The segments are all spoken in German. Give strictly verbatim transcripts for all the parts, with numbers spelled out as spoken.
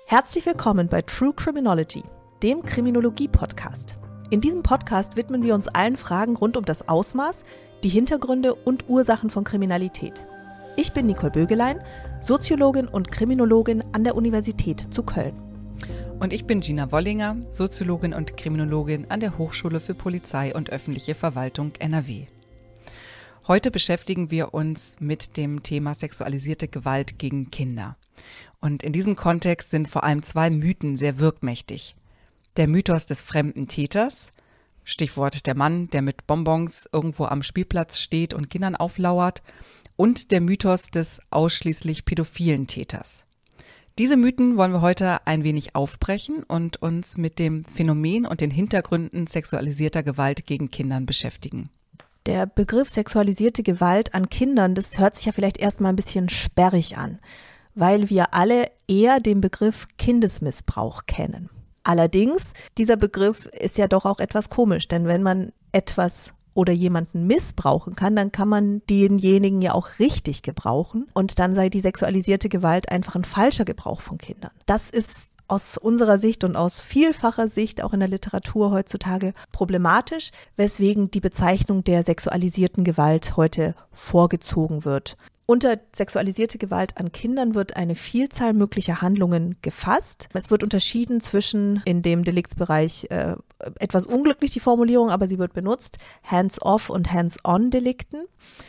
Herzlich willkommen bei True Criminology, dem Kriminologie-Podcast. In diesem Podcast widmen wir uns allen Fragen rund um das Ausmaß, die Hintergründe und Ursachen von Kriminalität. Ich bin Nicole Bögelein, Soziologin und Kriminologin an der Universität zu Köln. Und ich bin Gina Wollinger, Soziologin und Kriminologin an der Hochschule für Polizei und öffentliche Verwaltung N R W. Heute beschäftigen wir uns mit dem Thema sexualisierte Gewalt gegen Kinder. Und in diesem Kontext sind vor allem zwei Mythen sehr wirkmächtig. Der Mythos des fremden Täters, Stichwort der Mann, der mit Bonbons irgendwo am Spielplatz steht und Kindern auflauert, und der Mythos des ausschließlich pädophilen Täters. Diese Mythen wollen wir heute ein wenig aufbrechen und uns mit dem Phänomen und den Hintergründen sexualisierter Gewalt gegen Kindern beschäftigen. Der Begriff sexualisierte Gewalt an Kindern, das hört sich ja vielleicht erstmal ein bisschen sperrig an, weil wir alle eher den Begriff Kindesmissbrauch kennen. Allerdings, dieser Begriff ist ja doch auch etwas komisch, denn wenn man etwas oder jemanden missbrauchen kann, dann kann man denjenigen ja auch richtig gebrauchen und dann sei die sexualisierte Gewalt einfach ein falscher Gebrauch von Kindern. Das ist aus unserer Sicht und aus vielfacher Sicht auch in der Literatur heutzutage problematisch, weswegen die Bezeichnung der sexualisierten Gewalt heute vorgezogen wird. Unter sexualisierte Gewalt an Kindern wird eine Vielzahl möglicher Handlungen gefasst. Es wird unterschieden zwischen, in dem Deliktsbereich äh, etwas unglücklich die Formulierung, aber sie wird benutzt, Hands-off und Hands-on-Delikten.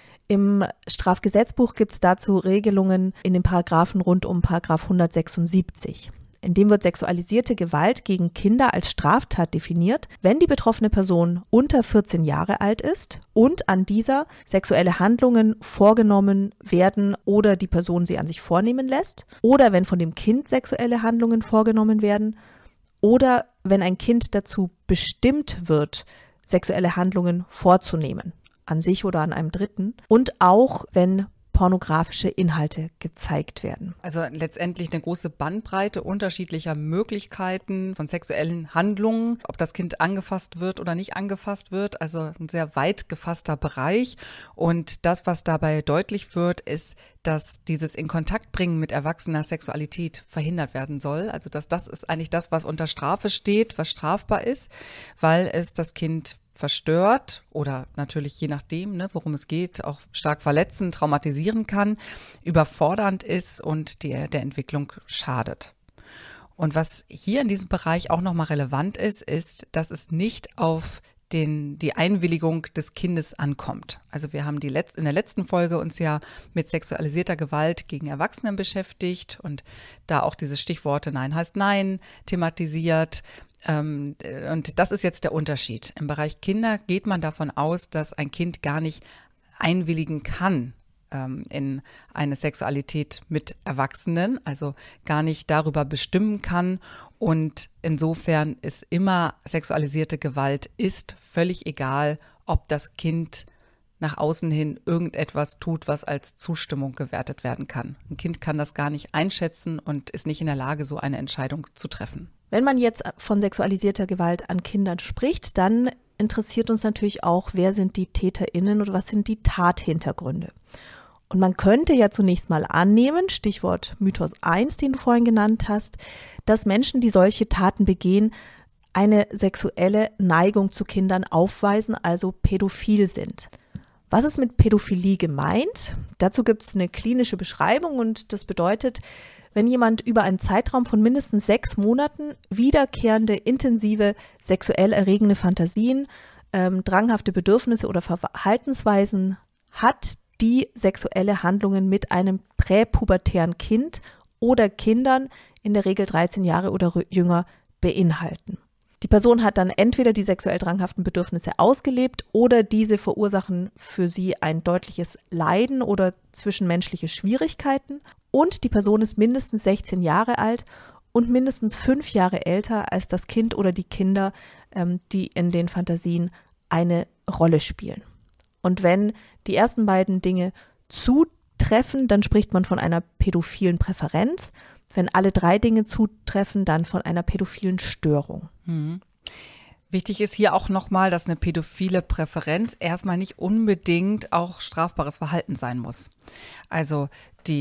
Im Strafgesetzbuch gibt es dazu Regelungen in den Paragraphen rund um Paragraph hundertsechsundsiebzig. In dem wird sexualisierte Gewalt gegen Kinder als Straftat definiert, wenn die betroffene Person unter vierzehn Jahre alt ist und an dieser sexuelle Handlungen vorgenommen werden oder die Person sie an sich vornehmen lässt, oder wenn von dem Kind sexuelle Handlungen vorgenommen werden oder wenn ein Kind dazu bestimmt wird, sexuelle Handlungen vorzunehmen, an sich oder an einem Dritten, und auch wenn pornografische Inhalte gezeigt werden. Also letztendlich eine große Bandbreite unterschiedlicher Möglichkeiten von sexuellen Handlungen, ob das Kind angefasst wird oder nicht angefasst wird, also ein sehr weit gefasster Bereich. Und das, was dabei deutlich wird, ist, dass dieses in Kontakt bringen mit erwachsener Sexualität verhindert werden soll. Also dass das ist eigentlich das, was unter Strafe steht, was strafbar ist, weil es das Kind verstört oder natürlich je nachdem, ne, worum es geht, auch stark verletzen, traumatisieren kann, überfordernd ist und der, der Entwicklung schadet. Und was hier in diesem Bereich auch nochmal relevant ist, ist, dass es nicht auf den, die Einwilligung des Kindes ankommt. Also wir haben die Letz-, in der letzten Folge uns ja mit sexualisierter Gewalt gegen Erwachsenen beschäftigt und da auch diese Stichworte Nein heißt Nein thematisiert. Und das ist jetzt der Unterschied. Im Bereich Kinder geht man davon aus, dass ein Kind gar nicht einwilligen kann ähm, in eine Sexualität mit Erwachsenen, also gar nicht darüber bestimmen kann. Und insofern ist immer sexualisierte Gewalt ist völlig egal, ob das Kind nach außen hin irgendetwas tut, was als Zustimmung gewertet werden kann. Ein Kind kann das gar nicht einschätzen und ist nicht in der Lage, so eine Entscheidung zu treffen. Wenn man jetzt von sexualisierter Gewalt an Kindern spricht, dann interessiert uns natürlich auch, wer sind die TäterInnen oder was sind die Tathintergründe. Und man könnte ja zunächst mal annehmen, Stichwort Mythos eins, den du vorhin genannt hast, dass Menschen, die solche Taten begehen, eine sexuelle Neigung zu Kindern aufweisen, also pädophil sind. Was ist mit Pädophilie gemeint? Dazu gibt es eine klinische Beschreibung und das bedeutet, wenn jemand über einen Zeitraum von mindestens sechs Monaten wiederkehrende, intensive, sexuell erregende Fantasien, ähm, dranghafte Bedürfnisse oder Verhaltensweisen hat, die sexuelle Handlungen mit einem präpubertären Kind oder Kindern, in der Regel dreizehn Jahre oder jünger, beinhalten. Die Person hat dann entweder die sexuell dranghaften Bedürfnisse ausgelebt oder diese verursachen für sie ein deutliches Leiden oder zwischenmenschliche Schwierigkeiten und die Person ist mindestens sechzehn Jahre alt und mindestens fünf Jahre älter als das Kind oder die Kinder, ähm, die in den Fantasien eine Rolle spielen. Und wenn die ersten beiden Dinge zutreffen, dann spricht man von einer pädophilen Präferenz. Wenn alle drei Dinge zutreffen, dann von einer pädophilen Störung. Mhm. Wichtig ist hier auch nochmal, dass eine pädophile Präferenz erstmal nicht unbedingt auch strafbares Verhalten sein muss. Also die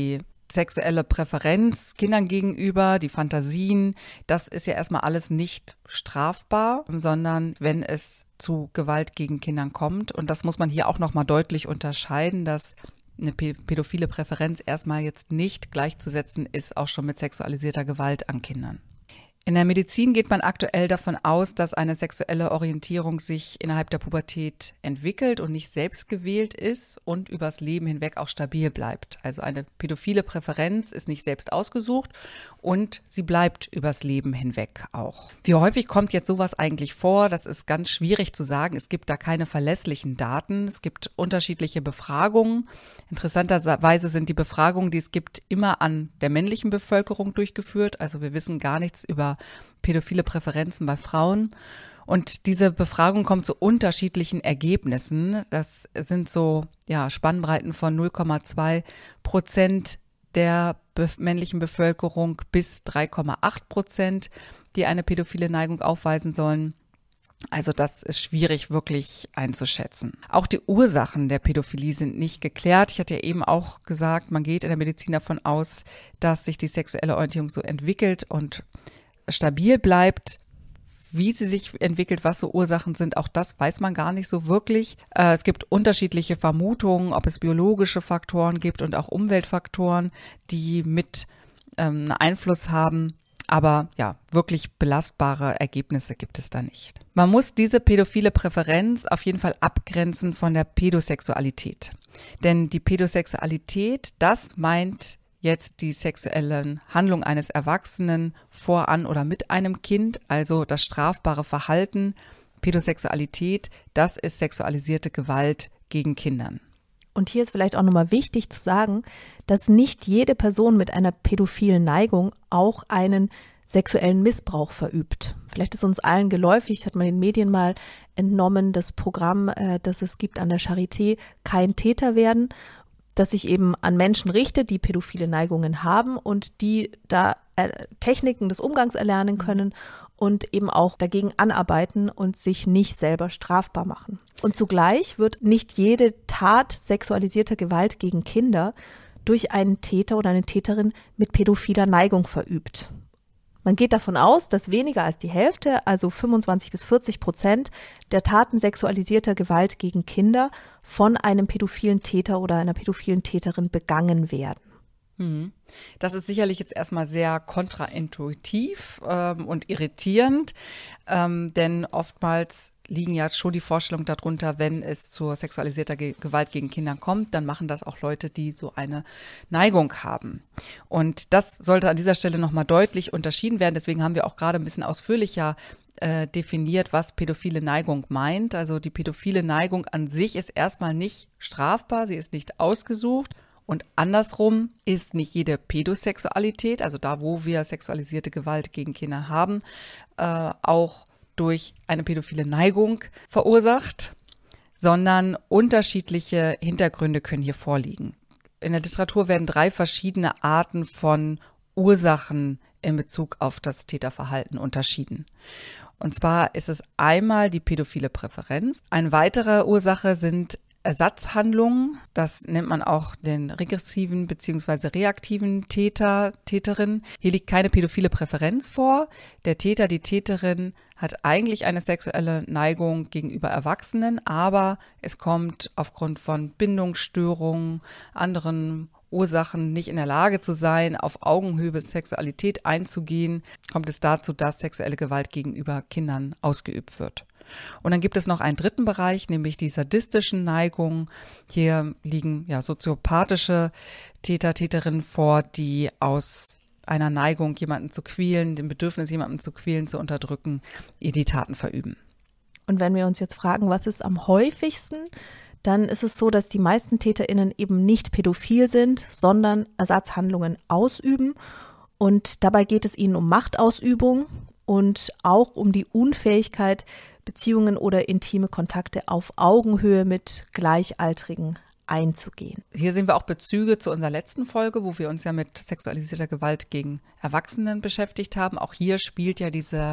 sexuelle Präferenz Kindern gegenüber, die Fantasien, das ist ja erstmal alles nicht strafbar, sondern wenn es zu Gewalt gegen Kindern kommt. Und das muss man hier auch nochmal deutlich unterscheiden, dass eine pädophile Präferenz erstmal jetzt nicht gleichzusetzen ist, auch schon mit sexualisierter Gewalt an Kindern. In der Medizin geht man aktuell davon aus, dass eine sexuelle Orientierung sich innerhalb der Pubertät entwickelt und nicht selbst gewählt ist und übers Leben hinweg auch stabil bleibt. Also eine pädophile Präferenz ist nicht selbst ausgesucht und sie bleibt übers Leben hinweg auch. Wie häufig kommt jetzt sowas eigentlich vor? Das ist ganz schwierig zu sagen. Es gibt da keine verlässlichen Daten. Es gibt unterschiedliche Befragungen. Interessanterweise sind die Befragungen, die es gibt, immer an der männlichen Bevölkerung durchgeführt. Also wir wissen gar nichts über pädophile Präferenzen bei Frauen. Und diese Befragung kommt zu unterschiedlichen Ergebnissen. Das sind so ja, Spannbreiten von null Komma zwei Prozent der be- männlichen Bevölkerung bis drei Komma acht Prozent, die eine pädophile Neigung aufweisen sollen. Also das ist schwierig wirklich einzuschätzen. Auch die Ursachen der Pädophilie sind nicht geklärt. Ich hatte ja eben auch gesagt, man geht in der Medizin davon aus, dass sich die sexuelle Orientierung so entwickelt und stabil bleibt. Wie sie sich entwickelt, was so Ursachen sind, auch das weiß man gar nicht so wirklich. Äh, es gibt unterschiedliche Vermutungen, ob es biologische Faktoren gibt und auch Umweltfaktoren, die mit ähm, einen Einfluss haben. Aber ja, wirklich belastbare Ergebnisse gibt es da nicht. Man muss diese pädophile Präferenz auf jeden Fall abgrenzen von der Pädosexualität. Denn die Pädosexualität, das meint jetzt die sexuellen Handlungen eines Erwachsenen vor, an oder mit einem Kind, also das strafbare Verhalten. Pädosexualität, das ist sexualisierte Gewalt gegen Kindern. Und hier ist vielleicht auch nochmal wichtig zu sagen, dass nicht jede Person mit einer pädophilen Neigung auch einen sexuellen Missbrauch verübt. Vielleicht ist uns allen geläufig, hat man den Medien mal entnommen, das Programm, äh, das es gibt an der Charité, Kein Täter werden, das sich eben an Menschen richtet, die pädophile Neigungen haben und die da äh, Techniken des Umgangs erlernen können und eben auch dagegen anarbeiten und sich nicht selber strafbar machen. Und zugleich wird nicht jede Tat sexualisierter Gewalt gegen Kinder durch einen Täter oder eine Täterin mit pädophiler Neigung verübt. Man geht davon aus, dass weniger als die Hälfte, also fünfundzwanzig bis vierzig Prozent der Taten sexualisierter Gewalt gegen Kinder von einem pädophilen Täter oder einer pädophilen Täterin begangen werden. Das ist sicherlich jetzt erstmal sehr kontraintuitiv ähm, und irritierend, ähm, denn oftmals liegen ja schon die Vorstellungen darunter, wenn es zur sexualisierter Ge- Gewalt gegen Kinder kommt, dann machen das auch Leute, die so eine Neigung haben. Und das sollte an dieser Stelle nochmal deutlich unterschieden werden. Deswegen haben wir auch gerade ein bisschen ausführlicher äh, definiert, was pädophile Neigung meint. Also die pädophile Neigung an sich ist erstmal nicht strafbar, sie ist nicht ausgesucht. Und andersrum ist nicht jede Pädosexualität, also da, wo wir sexualisierte Gewalt gegen Kinder haben, äh, auch durch eine pädophile Neigung verursacht, sondern unterschiedliche Hintergründe können hier vorliegen. In der Literatur werden drei verschiedene Arten von Ursachen in Bezug auf das Täterverhalten unterschieden. Und zwar ist es einmal die pädophile Präferenz. Eine weitere Ursache sind Ersatzhandlungen, das nennt man auch den regressiven bzw. reaktiven Täter, Täterin. Hier liegt keine pädophile Präferenz vor. Der Täter, die Täterin hat eigentlich eine sexuelle Neigung gegenüber Erwachsenen, aber es kommt aufgrund von Bindungsstörungen, anderen Ursachen nicht in der Lage zu sein, auf Augenhöhe Sexualität einzugehen, kommt es dazu, dass sexuelle Gewalt gegenüber Kindern ausgeübt wird. Und dann gibt es noch einen dritten Bereich, nämlich die sadistischen Neigungen. Hier liegen ja soziopathische Täter, Täterinnen vor, die aus einer Neigung, jemanden zu quälen, dem Bedürfnis, jemanden zu quälen, zu unterdrücken, ihr die Taten verüben. Und wenn wir uns jetzt fragen, was ist am häufigsten, dann ist es so, dass die meisten TäterInnen eben nicht pädophil sind, sondern Ersatzhandlungen ausüben. Und dabei geht es ihnen um Machtausübung und auch um die Unfähigkeit, Beziehungen oder intime Kontakte auf Augenhöhe mit Gleichaltrigen einzugehen. Hier sehen wir auch Bezüge zu unserer letzten Folge, wo wir uns ja mit sexualisierter Gewalt gegen Erwachsenen beschäftigt haben. Auch hier spielt ja diese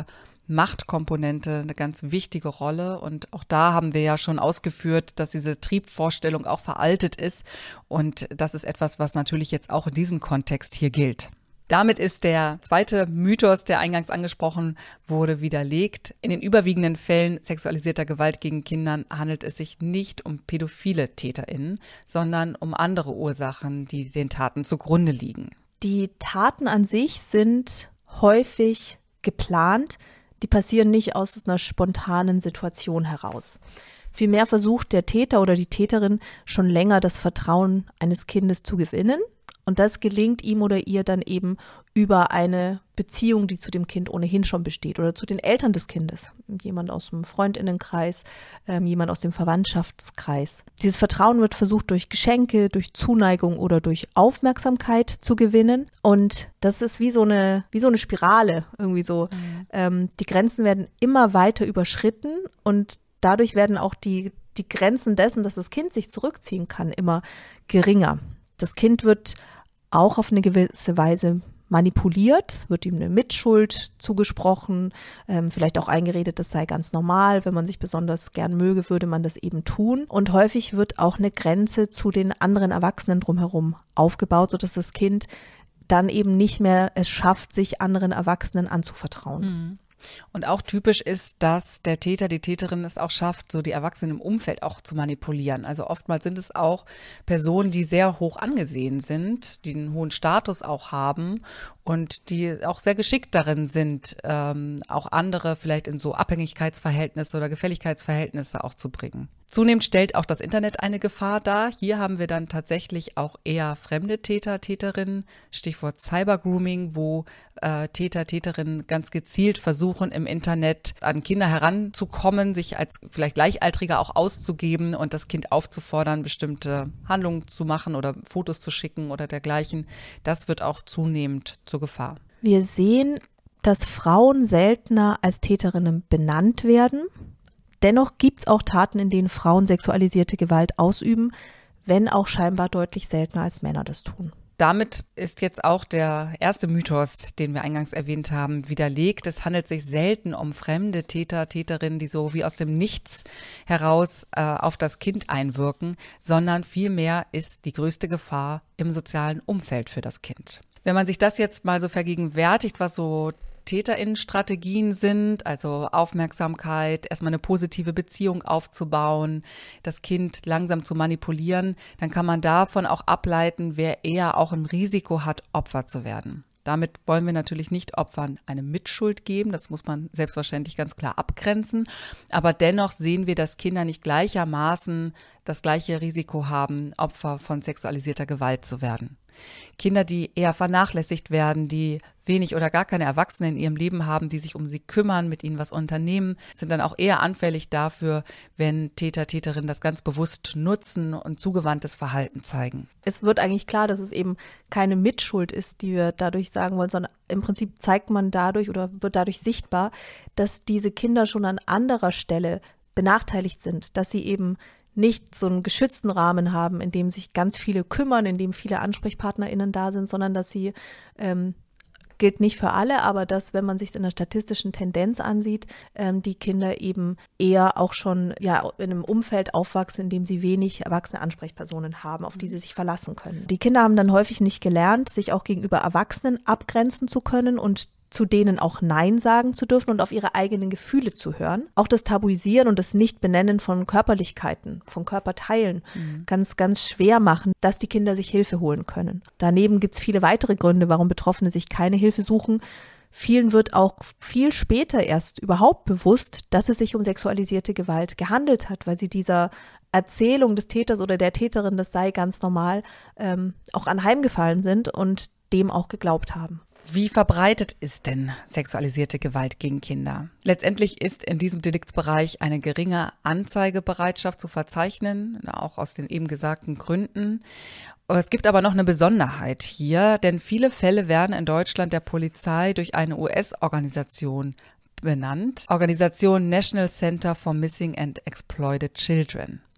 Machtkomponente eine ganz wichtige Rolle. Und auch da haben wir ja schon ausgeführt, dass diese Triebvorstellung auch veraltet ist. Und das ist etwas, was natürlich jetzt auch in diesem Kontext hier gilt. Damit ist der zweite Mythos, der eingangs angesprochen wurde, widerlegt. In den überwiegenden Fällen sexualisierter Gewalt gegen Kinder handelt es sich nicht um pädophile TäterInnen, sondern um andere Ursachen, die den Taten zugrunde liegen. Die Taten an sich sind häufig geplant. Die passieren nicht aus einer spontanen Situation heraus. Vielmehr versucht der Täter oder die Täterin schon länger das Vertrauen eines Kindes zu gewinnen. Und das gelingt ihm oder ihr dann eben über eine Beziehung, die zu dem Kind ohnehin schon besteht oder zu den Eltern des Kindes. Jemand aus dem Freundinnenkreis, ähm, jemand aus dem Verwandtschaftskreis. Dieses Vertrauen wird versucht durch Geschenke, durch Zuneigung oder durch Aufmerksamkeit zu gewinnen. Und das ist wie so eine, wie so eine Spirale irgendwie so. Mhm. Ähm, die Grenzen werden immer weiter überschritten und dadurch werden auch die, die Grenzen dessen, dass das Kind sich zurückziehen kann, immer geringer. Das Kind wird auch auf eine gewisse Weise manipuliert. Es wird ihm eine Mitschuld zugesprochen, ähm, vielleicht auch eingeredet, das sei ganz normal. Wenn man sich besonders gern möge, würde man das eben tun. Und häufig wird auch eine Grenze zu den anderen Erwachsenen drumherum aufgebaut, sodass das Kind dann eben nicht mehr es schafft, sich anderen Erwachsenen anzuvertrauen. Mhm. Und auch typisch ist, dass der Täter, die Täterin es auch schafft, so die Erwachsenen im Umfeld auch zu manipulieren. Also oftmals sind es auch Personen, die sehr hoch angesehen sind, die einen hohen Status auch haben und die auch sehr geschickt darin sind, ähm, auch andere vielleicht in so Abhängigkeitsverhältnisse oder Gefälligkeitsverhältnisse auch zu bringen. Zunehmend stellt auch das Internet eine Gefahr dar. Hier haben wir dann tatsächlich auch eher fremde Täter, Täterinnen, Stichwort Cybergrooming, wo äh, Täter, Täterinnen ganz gezielt versuchen, im Internet an Kinder heranzukommen, sich als vielleicht Gleichaltriger auch auszugeben und das Kind aufzufordern, bestimmte Handlungen zu machen oder Fotos zu schicken oder dergleichen. Das wird auch zunehmend zur Gefahr. Wir sehen, dass Frauen seltener als Täterinnen benannt werden. Dennoch gibt es auch Taten, in denen Frauen sexualisierte Gewalt ausüben, wenn auch scheinbar deutlich seltener als Männer das tun. Damit ist jetzt auch der erste Mythos, den wir eingangs erwähnt haben, widerlegt. Es handelt sich selten um fremde Täter, Täterinnen, die so wie aus dem Nichts heraus äh, auf das Kind einwirken, sondern vielmehr ist die größte Gefahr im sozialen Umfeld für das Kind. Wenn man sich das jetzt mal so vergegenwärtigt, was so TäterInnen-Strategien sind, also Aufmerksamkeit, erstmal eine positive Beziehung aufzubauen, das Kind langsam zu manipulieren, dann kann man davon auch ableiten, wer eher auch ein Risiko hat, Opfer zu werden. Damit wollen wir natürlich nicht Opfern eine Mitschuld geben, das muss man selbstverständlich ganz klar abgrenzen, aber dennoch sehen wir, dass Kinder nicht gleichermaßen das gleiche Risiko haben, Opfer von sexualisierter Gewalt zu werden. Kinder, die eher vernachlässigt werden, die wenig oder gar keine Erwachsenen in ihrem Leben haben, die sich um sie kümmern, mit ihnen was unternehmen, sind dann auch eher anfällig dafür, wenn Täter, Täterinnen das ganz bewusst nutzen und zugewandtes Verhalten zeigen. Es wird eigentlich klar, dass es eben keine Mitschuld ist, die wir dadurch sagen wollen, sondern im Prinzip zeigt man dadurch oder wird dadurch sichtbar, dass diese Kinder schon an anderer Stelle benachteiligt sind, dass sie eben nicht so einen geschützten Rahmen haben, in dem sich ganz viele kümmern, in dem viele AnsprechpartnerInnen da sind, sondern dass sie, ähm, gilt nicht für alle, aber dass, wenn man sich in der statistischen Tendenz ansieht, ähm, die Kinder eben eher auch schon ja in einem Umfeld aufwachsen, in dem sie wenig erwachsene Ansprechpersonen haben, auf die sie sich verlassen können. Die Kinder haben dann häufig nicht gelernt, sich auch gegenüber Erwachsenen abgrenzen zu können und zu denen auch Nein sagen zu dürfen und auf ihre eigenen Gefühle zu hören. Auch das Tabuisieren und das Nicht-Benennen von Körperlichkeiten, von Körperteilen mhm. ganz, ganz schwer machen, dass die Kinder sich Hilfe holen können. Daneben gibt es viele weitere Gründe, warum Betroffene sich keine Hilfe suchen. Vielen wird auch viel später erst überhaupt bewusst, dass es sich um sexualisierte Gewalt gehandelt hat, weil sie dieser Erzählung des Täters oder der Täterin, das sei ganz normal, ähm, auch anheimgefallen sind und dem auch geglaubt haben. Wie verbreitet ist denn sexualisierte Gewalt gegen Kinder? Letztendlich ist in diesem Deliktsbereich eine geringe Anzeigebereitschaft zu verzeichnen, auch aus den eben gesagten Gründen. Es gibt aber noch eine Besonderheit hier, denn viele Fälle werden in Deutschland der Polizei durch eine U S-Organisation benannt, Organisation National Center for Missing and Exploited Children.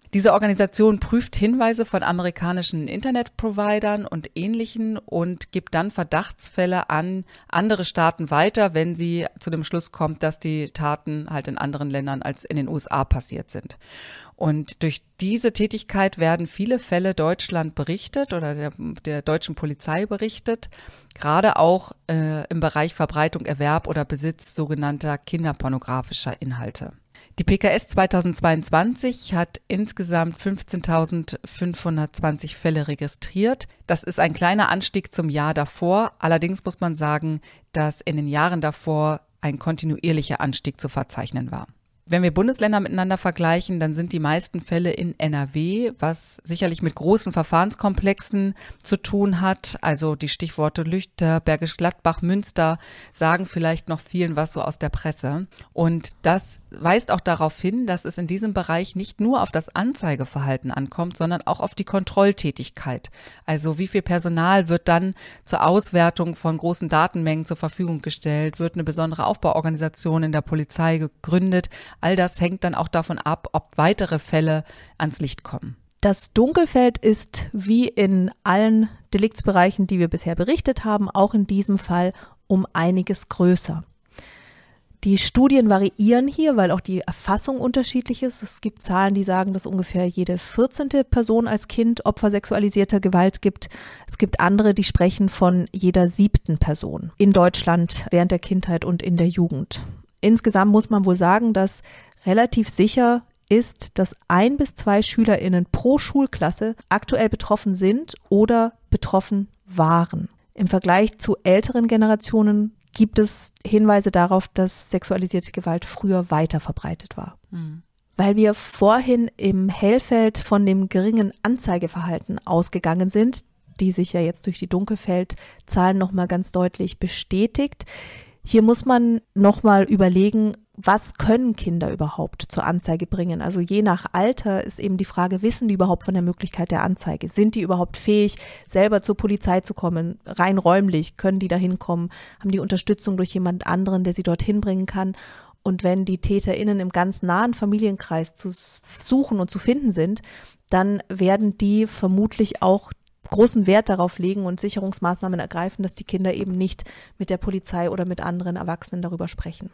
Diese Organisation prüft Hinweise von amerikanischen Internetprovidern und Ähnlichen und gibt dann Verdachtsfälle an andere Staaten weiter, wenn sie zu dem Schluss kommt, dass die Taten halt in anderen Ländern als in den U S A passiert sind. Und durch diese Tätigkeit werden viele Fälle Deutschland berichtet oder der, der deutschen Polizei berichtet, gerade auch äh, im Bereich Verbreitung, Erwerb oder Besitz sogenannter kinderpornografischer Inhalte. Die P K S zweitausendzweiundzwanzig hat insgesamt fünfzehntausendfünfhundertzwanzig Fälle registriert. Das ist ein kleiner Anstieg zum Jahr davor. Allerdings muss man sagen, dass in den Jahren davor ein kontinuierlicher Anstieg zu verzeichnen war. Wenn wir Bundesländer miteinander vergleichen, dann sind die meisten Fälle in N R W, was sicherlich mit großen Verfahrenskomplexen zu tun hat. Also die Stichworte Lüchter, Bergisch Gladbach, Münster sagen vielleicht noch vielen was so aus der Presse. Und das weist auch darauf hin, dass es in diesem Bereich nicht nur auf das Anzeigeverhalten ankommt, sondern auch auf die Kontrolltätigkeit. Also wie viel Personal wird dann zur Auswertung von großen Datenmengen zur Verfügung gestellt, wird eine besondere Aufbauorganisation in der Polizei gegründet. All das hängt dann auch davon ab, ob weitere Fälle ans Licht kommen. Das Dunkelfeld ist wie in allen Deliktsbereichen, die wir bisher berichtet haben, auch in diesem Fall um einiges größer. Die Studien variieren hier, weil auch die Erfassung unterschiedlich ist. Es gibt Zahlen, die sagen, dass ungefähr jede vierzehnte Person als Kind Opfer sexualisierter Gewalt gibt. Es gibt andere, die sprechen von jeder siebten Person in Deutschland während der Kindheit und in der Jugend. Insgesamt muss man wohl sagen, dass relativ sicher ist, dass ein bis zwei SchülerInnen pro Schulklasse aktuell betroffen sind oder betroffen waren. Im Vergleich zu älteren Generationen gibt es Hinweise darauf, dass sexualisierte Gewalt früher weiter verbreitet war. Mhm. Weil wir vorhin im Hellfeld von dem geringen Anzeigeverhalten ausgegangen sind, die sich ja jetzt durch die Dunkelfeldzahlen nochmal ganz deutlich bestätigt. Hier muss man nochmal überlegen, was können Kinder überhaupt zur Anzeige bringen? Also je nach Alter ist eben die Frage, wissen die überhaupt von der Möglichkeit der Anzeige? Sind die überhaupt fähig, selber zur Polizei zu kommen? Rein räumlich können die da hinkommen? Haben die Unterstützung durch jemand anderen, der sie dorthin bringen kann? Und wenn die TäterInnen im ganz nahen Familienkreis zu suchen und zu finden sind, dann werden die vermutlich auch großen Wert darauf legen und Sicherungsmaßnahmen ergreifen, dass die Kinder eben nicht mit der Polizei oder mit anderen Erwachsenen darüber sprechen.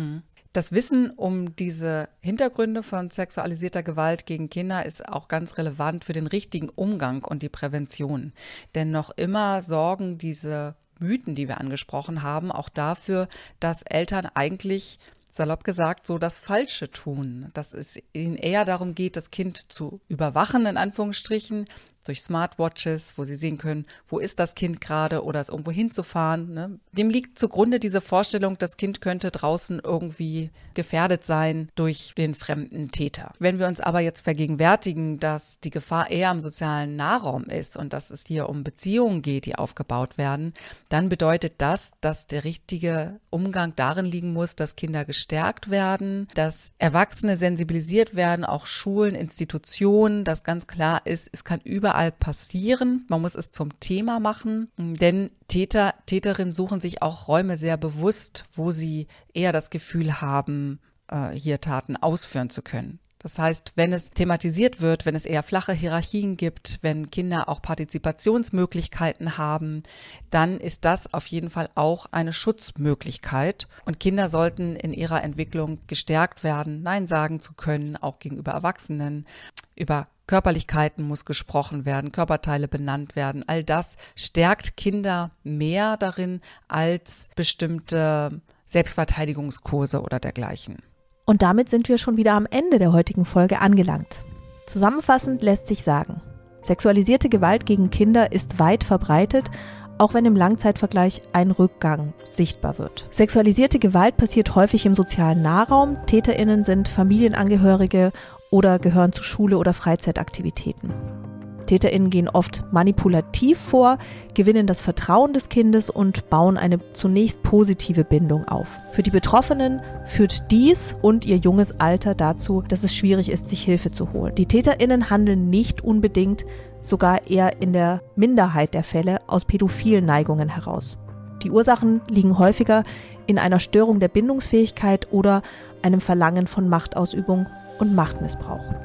Das Wissen um diese Hintergründe von sexualisierter Gewalt gegen Kinder ist auch ganz relevant für den richtigen Umgang und die Prävention. Denn noch immer sorgen diese Mythen, die wir angesprochen haben, auch dafür, dass Eltern eigentlich, salopp gesagt, so das Falsche tun. Dass es ihnen eher darum geht, das Kind zu überwachen, in Anführungsstrichen, durch Smartwatches, wo sie sehen können, wo ist das Kind gerade oder es irgendwo hinzufahren. Ne? Dem liegt zugrunde diese Vorstellung, das Kind könnte draußen irgendwie gefährdet sein durch den fremden Täter. Wenn wir uns aber jetzt vergegenwärtigen, dass die Gefahr eher im sozialen Nahraum ist und dass es hier um Beziehungen geht, die aufgebaut werden, dann bedeutet das, dass der richtige Umgang darin liegen muss, dass Kinder gestärkt werden, dass Erwachsene sensibilisiert werden, auch Schulen, Institutionen, dass ganz klar ist, es kann überall passieren. Man muss es zum Thema machen, denn Täter, Täterinnen suchen sich auch Räume sehr bewusst, wo sie eher das Gefühl haben, hier Taten ausführen zu können. Das heißt, wenn es thematisiert wird, wenn es eher flache Hierarchien gibt, wenn Kinder auch Partizipationsmöglichkeiten haben, dann ist das auf jeden Fall auch eine Schutzmöglichkeit. Und Kinder sollten in ihrer Entwicklung gestärkt werden, Nein sagen zu können, auch gegenüber Erwachsenen. Über Körperlichkeiten muss gesprochen werden, Körperteile benannt werden. All das stärkt Kinder mehr darin als bestimmte Selbstverteidigungskurse oder dergleichen. Und damit sind wir schon wieder am Ende der heutigen Folge angelangt. Zusammenfassend lässt sich sagen, sexualisierte Gewalt gegen Kinder ist weit verbreitet, auch wenn im Langzeitvergleich ein Rückgang sichtbar wird. Sexualisierte Gewalt passiert häufig im sozialen Nahraum. TäterInnen sind Familienangehörige oder gehören zu Schule- oder Freizeitaktivitäten. TäterInnen gehen oft manipulativ vor, gewinnen das Vertrauen des Kindes und bauen eine zunächst positive Bindung auf. Für die Betroffenen führt dies und ihr junges Alter dazu, dass es schwierig ist, sich Hilfe zu holen. Die TäterInnen handeln nicht unbedingt, sogar eher in der Minderheit der Fälle, aus pädophilen Neigungen heraus. Die Ursachen liegen häufiger in einer Störung der Bindungsfähigkeit oder einem Verlangen von Machtausübung und Machtmissbrauch.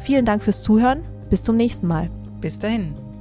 Vielen Dank fürs Zuhören. Bis zum nächsten Mal. Bis dahin.